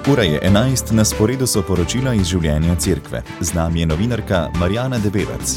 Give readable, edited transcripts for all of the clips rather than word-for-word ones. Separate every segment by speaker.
Speaker 1: Ura je 11, na sporedu so poročila iz življenja cerkve. Z nami je novinarka Marjana Debevec.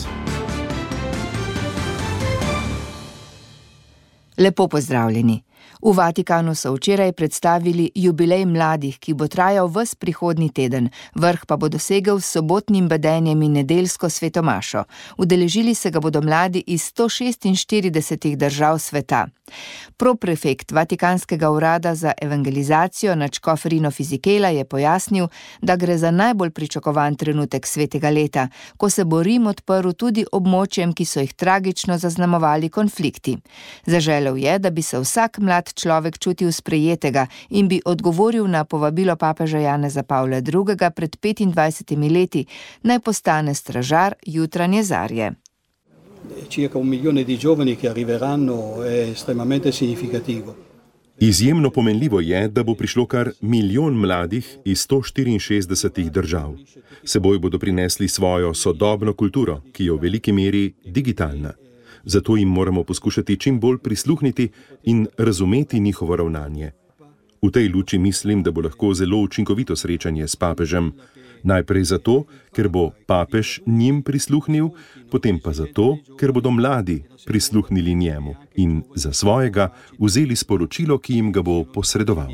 Speaker 2: Lepo pozdravljeni. V Vatikanu so včeraj predstavili jubilej mladih, ki bo trajal ves prihodnji teden, vrh pa bo dosegel s sobotnim bedenjem in nedeljsko svetomašo. Udeležili se ga bodo mladi iz 146 držav sveta. Proprefekt Vatikanskega urada za evangelizacijo nadškof Rino Fisichella je pojasnil, da gre za najbolj pričakovan trenutek svetega leta, ko se bo Rim odprl tudi območjem, ki so jih tragično zaznamovali konflikti. Zaželel je, da bi se vsak mlad človek čutil sprejetega in bi odgovoril na povabilo papeža Janeza Pavla II. Pred 25 leti, naj postane stražar jutranje zarje.
Speaker 3: Circa 1 milione di giovani che arriveranno è estremamente significativo.
Speaker 4: Izjemno pomenljivo je, da bo prišlo kar 1 milijon mladih iz 164 držav. Seboj bodo prinesli svojo sodobno kulturo, ki je v veliki meri digitalna. Zato jim moramo poskušati čim bolj prisluhniti in razumeti njihovo ravnanje. V tej luči mislim, da bo lahko zelo učinkovito srečanje s papežem. Najprej zato, ker bo papež njim prisluhnil, potem pa zato, ker bodo mladi prisluhnili njemu in za svojega vzeli sporočilo, ki jim ga bo posredoval.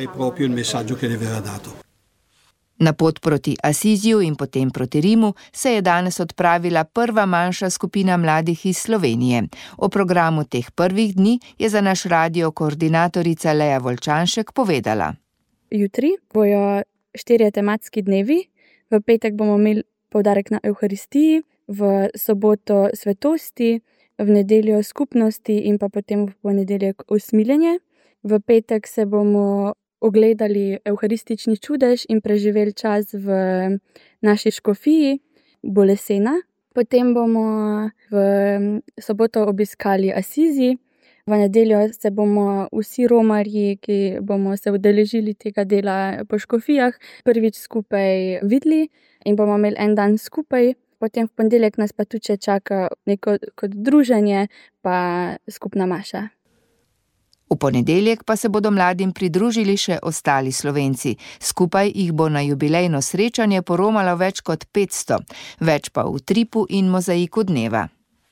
Speaker 2: Na pot proti Asiziju in potem proti Rimu se je danes odpravila prva manjša skupina mladih iz Slovenije. O programu teh prvih dni je za naš radio koordinatorica Leja Volčanšek povedala.
Speaker 5: Jutri bojo 4 tematski dnevi, v petek bomo imeli poudarek na Evharistiji, v soboto svetosti, v nedeljo skupnosti in pa potem v ponedeljek usmiljenje. V petek se bomo ogledali evharistični čudež in preživeli čas v naši škofiji Bolesena. Potem bomo v soboto obiskali Asizi. V nedeljo se bomo vsi romarji, ki bomo se udeležili tega dela po škofijah, prvič skupaj videli in bomo imeli en dan skupaj. Potem v ponedeljek nas pa tudi čaka neko kot druženje pa skupna maša.
Speaker 2: V ponedeljek pa se bodo mladim pridružili še ostali Slovenci. Skupaj jih bo na jubilejno srečanje poromalo več kot 500, več pa v Tripu in Mozaiku dneva.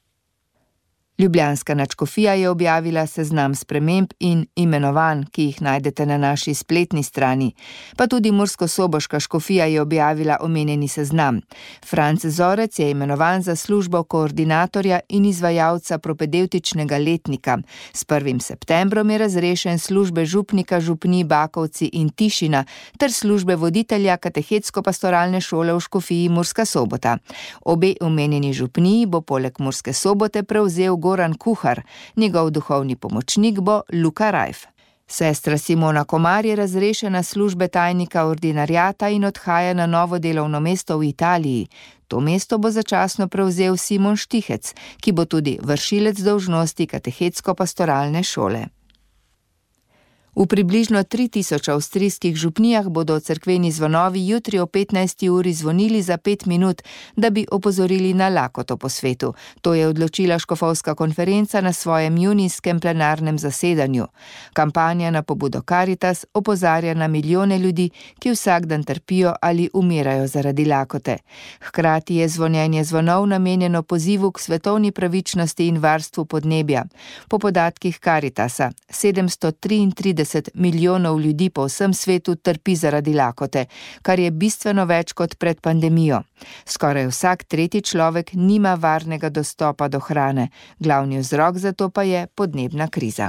Speaker 2: Ljubljanska nadškofija je objavila seznam sprememb in imenovanj, ki jih najdete na naši spletni strani. Pa tudi murskosoboška škofija je objavila omenjeni seznam. Franc Zorec je imenovan za službo koordinatorja in izvajalca propedevtičnega letnika. S 1. septembrom je razrešen službe župnika župnij Bakovci in Tišina ter službe voditelja katehetsko-pastoralne šole v škofiji Murska Sobota. Obe omenjeni župniji bo poleg Murske Sobote prevzel Goran Kuhar, njegov duhovni pomočnik bo Luka Rajf. Sestra Simona Komar je razrešena službe tajnika ordinariata in odhaja na novo delovno mesto v Italiji. To mesto bo začasno prevzel Simon Štihec, ki bo tudi vršilec dolžnosti katehetsko-pastoralne šole. V približno 3000 avstrijskih župnijah bodo cerkveni zvonovi jutri o 15. uri zvonili za 5 minut, da bi opozorili na lakoto po svetu. To je odločila škofovska konferenca na svojem junijskem plenarnem zasedanju. Kampanja na pobudo Caritas opozarja na milijone ljudi, ki vsak dan trpijo ali umirajo zaradi lakote. Hkrati je zvonjenje zvonov namenjeno pozivu k svetovni pravičnosti in varstvu podnebja. Po podatkih Caritasa 733 milijonov ljudi po vsem svetu trpi zaradi lakote, kar je bistveno več kot pred pandemijo. Skoraj vsak tretji človek nima varnega dostopa do hrane. Glavni vzrok za to pa je podnebna kriza.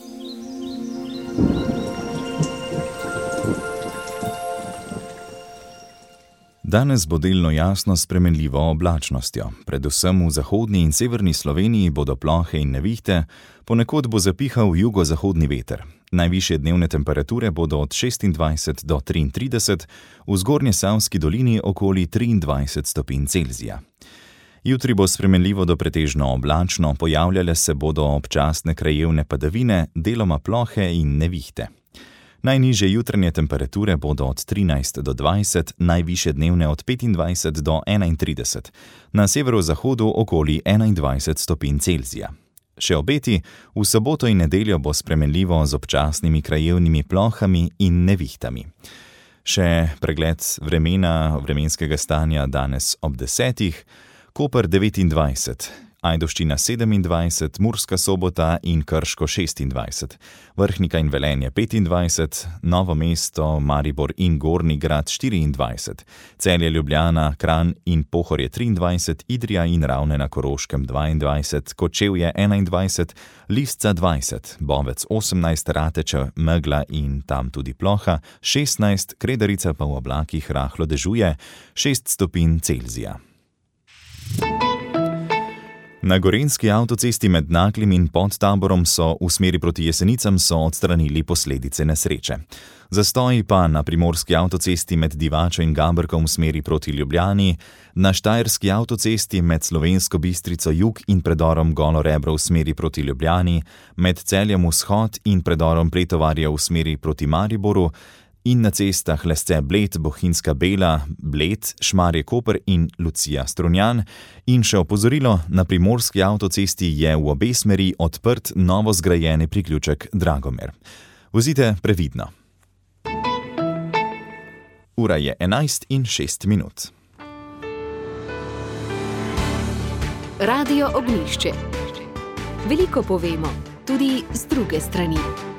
Speaker 1: Danes bo delno jasno s spremenljivo oblačnostjo. Predvsem v zahodni in severni Sloveniji bodo plohe in nevihte, ponekod bo zapihal jugozahodni veter. Najvišje dnevne temperature bodo od 26 do 33, v Zgornjesavski dolini okoli 23 stopinj Celzija. Jutri bo spremenljivo do pretežno oblačno, pojavljale se bodo občasne krajevne padavine, deloma plohe in nevihte. Najnižje jutranje temperature bodo od 13 do 20, najvišje dnevne od 25 do 31, na severozahodu okoli 21 stopinj Celzija. Še obeti, v soboto in nedeljo bo spremenljivo z občasnimi krajevnimi plohami in nevihtami. Še pregled vremenskega stanja danes ob 10. Koper 29, Ajdovščina 27, Murska Sobota in Krško 26, Vrhnika in Velenje 25, Novo mesto, Maribor in Gornji Grad 24, Celje, Ljubljana, Kranj in Pohorje 23, Idrija in Ravne na Koroškem 22, Kočevje 21, Lisca 20, Bovec 18, Rateče, megla in tam tudi ploha 16, Kredarica pa v oblakih rahlo dežuje 6 stopinj Celzija. Na gorenjski avtocesti med Naklim in Podtaborom so v smeri proti Jesenicam odstranili posledice nesreče. Zastoji pa na primorski avtocesti med Divačo in Gaberkom v smeri proti Ljubljani, na štajerski avtocesti med Slovensko Bistrico jug in predorom Golo Rebro v smeri proti Ljubljani, med Celjem vzhod in predorom Pretovarja v smeri proti Mariboru, in na cestah Lesce Bled, Bohinjska Bela, Bled, Šmarje Koper in Lucija Strunjan. In še opozorilo, na primorski avtocesti je v obe smeri odprt novo zgrajeni priključek Dragomer. Vozite previdno. Ura je 11:06.
Speaker 6: Radio Ognjišče. Veliko povemo, tudi z druge strani.